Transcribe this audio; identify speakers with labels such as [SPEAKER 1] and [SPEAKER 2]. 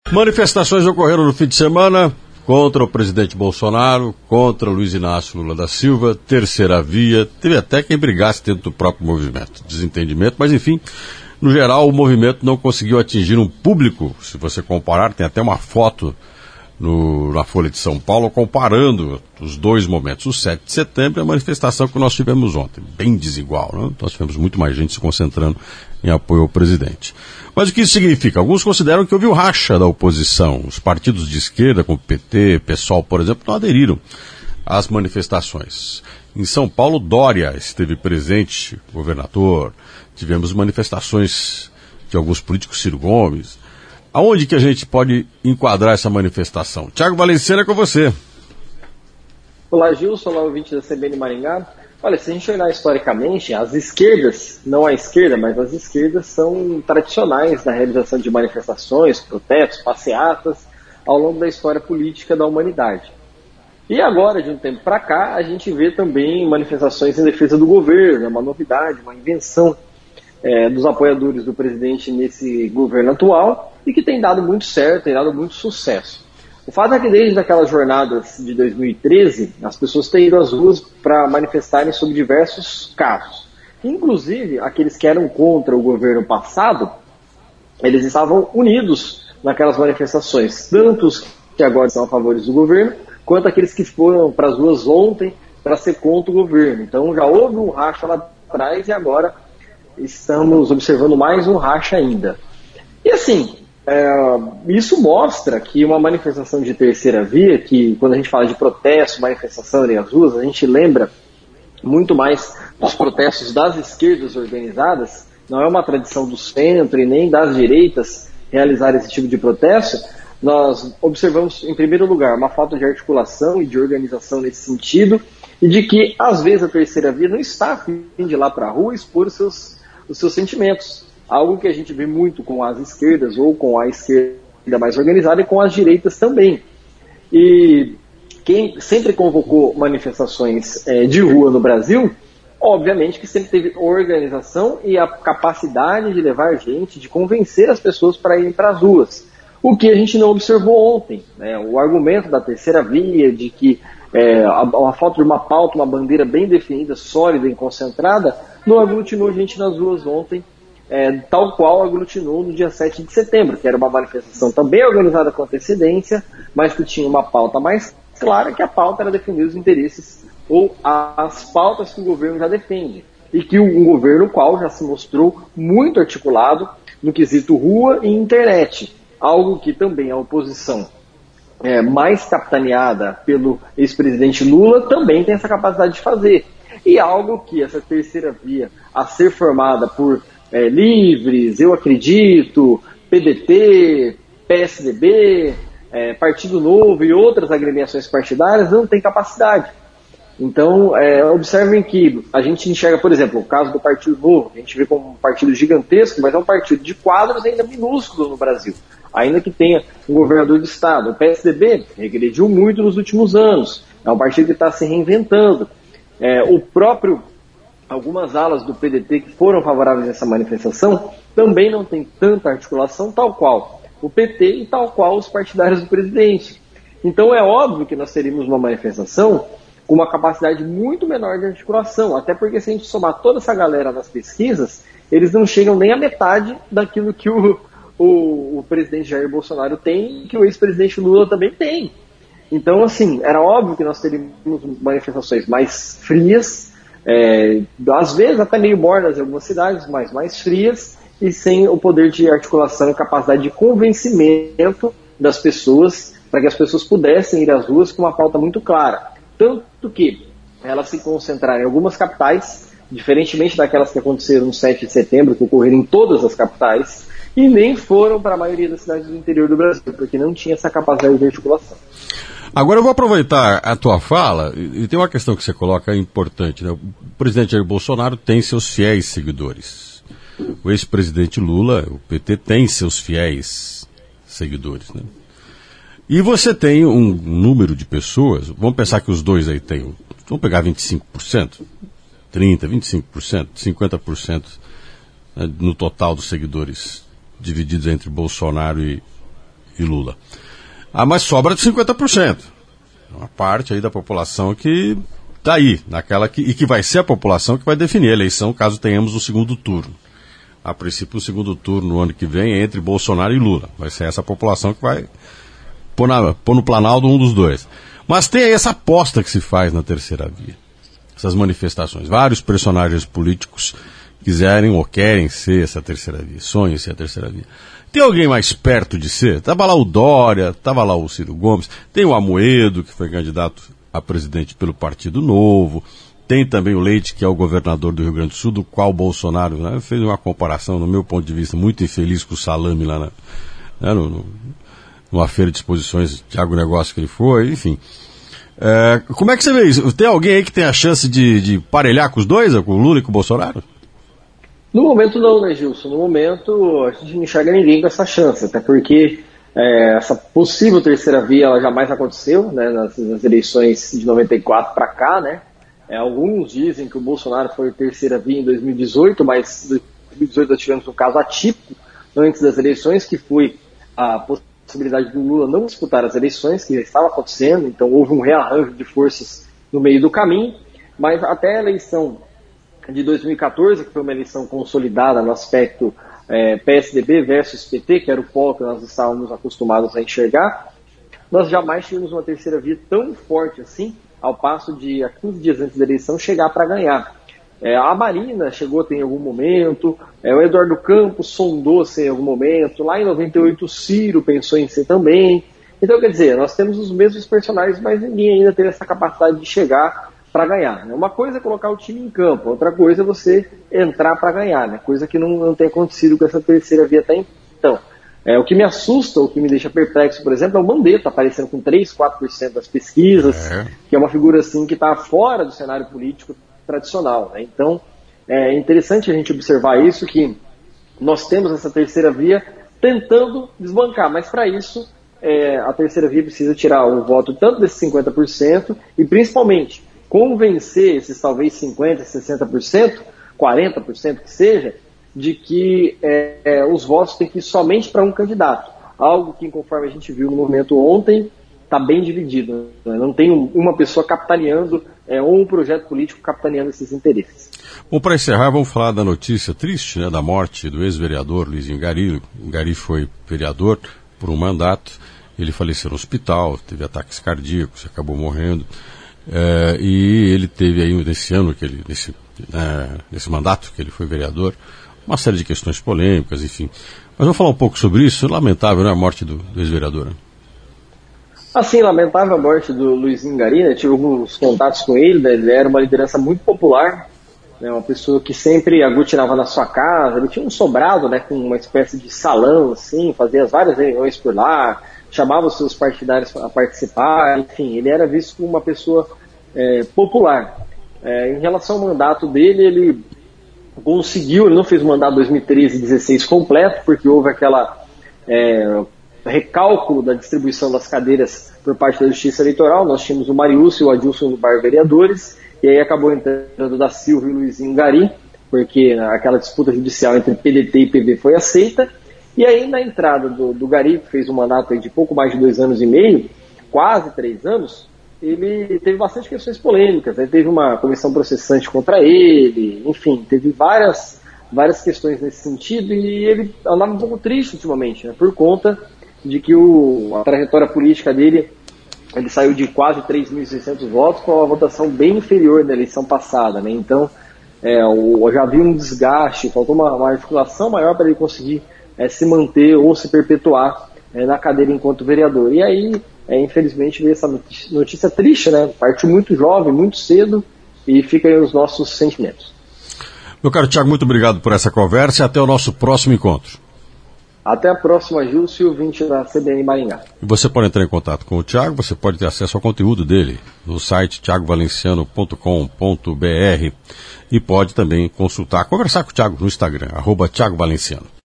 [SPEAKER 1] Manifestações ocorreram no fim de semana contra o presidente Bolsonaro, contra Luiz Inácio Lula da Silva, terceira via, teve até quem brigasse dentro do próprio movimento, desentendimento, mas enfim, no geral o movimento não conseguiu atingir um público, se você comparar, tem até uma foto na Folha de São Paulo comparando os dois momentos, o 7 de setembro e a manifestação que nós tivemos ontem, bem desigual, né? Nós tivemos muito mais gente se concentrando em apoio ao presidente. Mas o que isso significa? Alguns consideram que houve o racha da oposição. Os partidos de esquerda, como PT, PSOL, por exemplo, não aderiram às manifestações. Em São Paulo, Dória esteve presente, governador. Tivemos manifestações de alguns políticos, Ciro Gomes. Aonde que a gente pode enquadrar essa manifestação? Tiago Valenciano, é com você.
[SPEAKER 2] Olá, Gilson, olá, ouvinte da CBN Maringá. Olha, se a gente olhar historicamente, as esquerdas, não a esquerda, mas as esquerdas são tradicionais na realização de manifestações, protestos, passeatas, ao longo da história política da humanidade. E agora, de um tempo para cá, a gente vê também manifestações em defesa do governo, uma novidade, uma invenção dos apoiadores do presidente nesse governo atual e que tem dado muito certo, tem dado muito sucesso. O fato é que desde aquelas jornadas de 2013, as pessoas têm ido às ruas para manifestarem sobre diversos casos. Inclusive, aqueles que eram contra o governo passado, eles estavam unidos naquelas manifestações, tanto os que agora são a favor do governo, quanto aqueles que foram para as ruas ontem para ser contra o governo. Então já houve um racha lá atrás e agora estamos observando mais um racha ainda. E assim, isso mostra que uma manifestação de terceira via, que quando a gente fala de protesto, manifestação nas ruas, a gente lembra muito mais dos protestos das esquerdas organizadas, não é uma tradição do centro e nem das direitas realizar esse tipo de protesto. Nós observamos, em primeiro lugar, uma falta de articulação e de organização nesse sentido, e de que, às vezes, a terceira via não está a fim de ir lá para a rua expor os seus sentimentos. Algo que a gente vê muito com as esquerdas, ou com a esquerda mais organizada, e com as direitas também. E quem sempre convocou manifestações de rua no Brasil, obviamente que sempre teve organização e a capacidade de levar gente, de convencer as pessoas para irem para as ruas. O que a gente não observou ontem, né? O argumento da terceira via, de que a falta de uma pauta, uma bandeira bem definida, sólida e concentrada, não aglutinou gente nas ruas ontem, tal qual aglutinou no dia 7 de setembro, que era uma manifestação também organizada com antecedência, mas que tinha uma pauta mais clara, que a pauta era defender os interesses ou as pautas que o governo já defende, e que um governo qual já se mostrou muito articulado no quesito rua e internet, algo que também a oposição mais capitaneada pelo ex-presidente Lula também tem essa capacidade de fazer, e algo que essa terceira via a ser formada por Livres, Eu Acredito, PDT, PSDB, Partido Novo e outras agremiações partidárias não tem capacidade. Então, observem que a gente enxerga, por exemplo, o caso do Partido Novo, que a gente vê como um partido gigantesco, mas é um partido de quadros ainda minúsculo no Brasil, ainda que tenha um governador do estado. O PSDB regrediu muito nos últimos anos, é um partido que está se reinventando. Algumas alas do PDT que foram favoráveis a essa manifestação também não tem tanta articulação, tal qual o PT e tal qual os partidários do presidente. Então é óbvio que nós teríamos uma manifestação com uma capacidade muito menor de articulação, até porque se a gente somar toda essa galera nas pesquisas, eles não chegam nem à metade daquilo que o presidente Jair Bolsonaro tem e que o ex-presidente Lula também tem. Então, assim, era óbvio que nós teríamos manifestações mais frias, às vezes até meio mornas em algumas cidades, mas mais frias e sem o poder de articulação e capacidade de convencimento das pessoas, para que as pessoas pudessem ir às ruas com uma pauta muito clara. Tanto que elas se concentraram em algumas capitais, diferentemente daquelas que aconteceram no 7 de setembro, que ocorreram em todas as capitais, e nem foram para a maioria das cidades do interior do Brasil, porque não tinha essa capacidade de articulação.
[SPEAKER 1] Agora eu vou aproveitar a tua fala, e tem uma questão que você coloca importante, né? O presidente Jair Bolsonaro tem seus fiéis seguidores. O ex-presidente Lula, o PT, tem seus fiéis seguidores, né? E você tem um número de pessoas, vamos pensar que os dois aí têm, vamos pegar 25%, 30%, 25%, 50%, né, no total dos seguidores divididos entre Bolsonaro e e Lula. Mas sobra de 50%. Uma parte aí da população que está aí, e que vai ser a população que vai definir a eleição caso tenhamos o segundo turno. A princípio, o segundo turno no ano que vem é entre Bolsonaro e Lula. Vai ser essa população que vai pôr no Planalto um dos dois. Mas tem aí essa aposta que se faz na terceira via. Essas manifestações. Vários personagens políticos quiserem ou querem ser essa terceira via. Sonham ser a terceira via. Tem alguém mais perto de ser? Estava lá o Dória, estava lá o Ciro Gomes. Tem o Amoedo, que foi candidato a presidente pelo Partido Novo. Tem também o Leite, que é o governador do Rio Grande do Sul, do qual o Bolsonaro, né, fez uma comparação, no meu ponto de vista, muito infeliz com o salame lá numa feira de exposições de agronegócio que ele foi, enfim. Como é que você vê isso? Tem alguém aí que tem a chance de parelhar com os dois, com o Lula e com o Bolsonaro?
[SPEAKER 2] No momento não, né, Gilson? No momento a gente não enxerga ninguém com essa chance, até porque essa possível terceira via ela jamais aconteceu, né, nas eleições de 94 para cá, né? Alguns dizem que o Bolsonaro foi terceira via em 2018, mas em 2018 nós tivemos um caso atípico antes das eleições, que foi a possibilidade do Lula não disputar as eleições, que já estava acontecendo, então houve um rearranjo de forças no meio do caminho, mas até a eleição de 2014, que foi uma eleição consolidada no aspecto PSDB versus PT, que era o polo que nós estávamos acostumados a enxergar, nós jamais tivemos uma terceira via tão forte assim, ao passo de, a 15 dias antes da eleição, chegar para ganhar. A Marina chegou em algum momento, o Eduardo Campos sondou-se em algum momento, lá em 98 o Ciro pensou em ser também. Então, quer dizer, nós temos os mesmos personagens, mas ninguém ainda teve essa capacidade de chegar para ganhar. Uma coisa é colocar o time em campo, outra coisa é você entrar para ganhar, né? Coisa que não tem acontecido com essa terceira via até então. O que me assusta, o que me deixa perplexo, por exemplo, é o Mandetta aparecendo com 3, 4% das pesquisas, que é uma figura assim que está fora do cenário político tradicional, né? Então, é interessante a gente observar isso, que nós temos essa terceira via tentando desbancar, mas para isso a terceira via precisa tirar o voto tanto desses 50% e principalmente convencer esses talvez 50%, 60%, 40% que seja, de que os votos têm que ir somente para um candidato. Algo que, conforme a gente viu no movimento ontem, está bem dividido. Né? Não tem uma pessoa capitaneando ou um projeto político capitaneando esses interesses.
[SPEAKER 1] Bom, para encerrar, vamos falar da notícia triste, né, da morte do ex-vereador Luizinho Gari. O Gari foi vereador por um mandato, ele faleceu no hospital, teve ataques cardíacos, acabou morrendo. E ele teve aí, nesse ano, nesse mandato que ele foi vereador, uma série de questões polêmicas, enfim. Mas vamos falar um pouco sobre isso. Lamentável, né, a morte do ex-vereador. Né?
[SPEAKER 2] Assim, lamentável a morte do Luizinho Gari, né? Tive alguns contatos com ele, né? Ele era uma liderança muito popular, né? Uma pessoa que sempre aglutinava na sua casa, ele tinha um sobrado, né, com uma espécie de salão, assim, fazia várias reuniões por lá, chamava os seus partidários a participar, enfim, ele era visto como uma pessoa popular. Em relação ao mandato dele, ele conseguiu, ele não fez o mandato 2013 e 2016 completo, porque houve aquela recálculo da distribuição das cadeiras por parte da Justiça Eleitoral. Nós tínhamos o Mariúcio e o Adilson no bar vereadores, e aí acabou entrando da Silva e o Luizinho Gari, porque aquela disputa judicial entre PDT e PV foi aceita, e aí na entrada do Gari, que fez um mandato aí de pouco mais de 2 anos e meio, quase 3 anos, ele teve bastante questões polêmicas, né? Teve uma comissão processante contra ele, enfim, teve várias questões nesse sentido, e ele andava um pouco triste ultimamente, né? Por conta de que a trajetória política dele, ele saiu de quase 3.600 votos com uma votação bem inferior da eleição passada, né? Então, eu já vi um desgaste, faltou uma articulação maior para ele conseguir se manter ou se perpetuar na cadeira enquanto vereador. E aí, infelizmente, veio essa notícia triste, né? Partiu muito jovem, muito cedo, e fica aí os nossos sentimentos.
[SPEAKER 1] Meu caro Thiago, muito obrigado por essa conversa e até o nosso próximo encontro.
[SPEAKER 2] Até a próxima, Gilson, ouvinte da CBN Maringá.
[SPEAKER 1] Você pode entrar em contato com o Thiago, você pode ter acesso ao conteúdo dele no site thiagovalenciano.com.br e pode também conversar com o Thiago no Instagram, @ThiagoValenciano.